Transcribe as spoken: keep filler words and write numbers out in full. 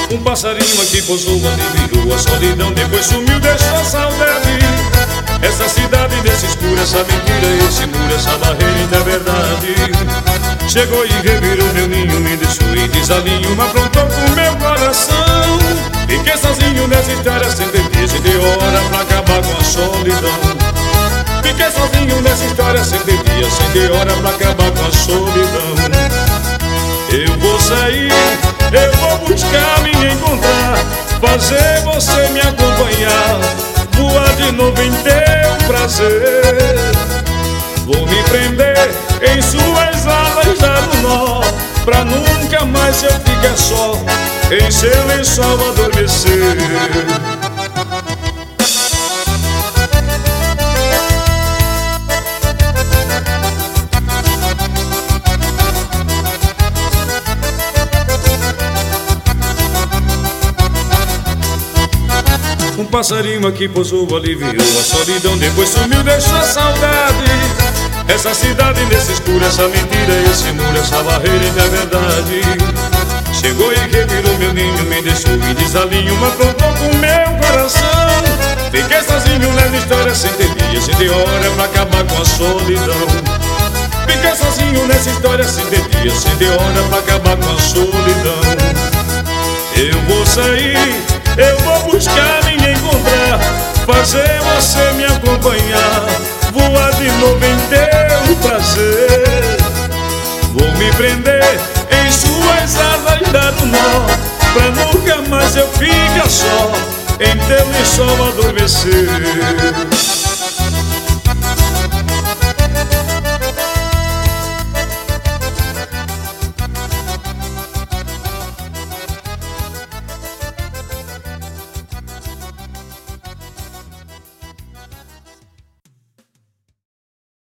Um passarinho aqui pousou, aliviou a solidão, depois sumiu, deixou a saudade. Essa cidade desse escuro, essa mentira, esse muro, essa barreira ainda é verdade. Chegou e revirou meu ninho, me deixou em desalinho, me aprontou com meu coração. Fiquei sozinho nessa história, sem ter dia, sem ter hora pra acabar com a solidão. Fiquei sozinho nessa história, sem ter dia, sem ter hora pra acabar com a solidão. Eu vou sair, eu vou buscar, me encontrar, fazer você me acompanhar, voar de novo em teu prazer. Vou me prender em suas alas, dar um nó, pra nunca mais eu ficar só, em seu lençol adormecer. Um passarinho aqui pousou, aliviou a solidão, depois sumiu, deixou a saudade. Essa cidade nesse escuro, essa mentira, esse muro, essa barreira ainda é verdade. Chegou e revirou meu ninho, me deixou em desalinho, me aprontou com meu coração. Fiquei sozinho nessa história, sem ter dia, sem ter hora pra acabar com a solidão. Fiquei sozinho nessa história, sem ter dia, sem ter hora pra acabar com a solidão. Eu vou sair, eu vou buscar, me encontrar, fazer você me acompanhar, voar de novo em teu prazer. Vou me prender em suas asas, dar um nó, pra nunca mais eu ficar só, em teu lençol adormecer.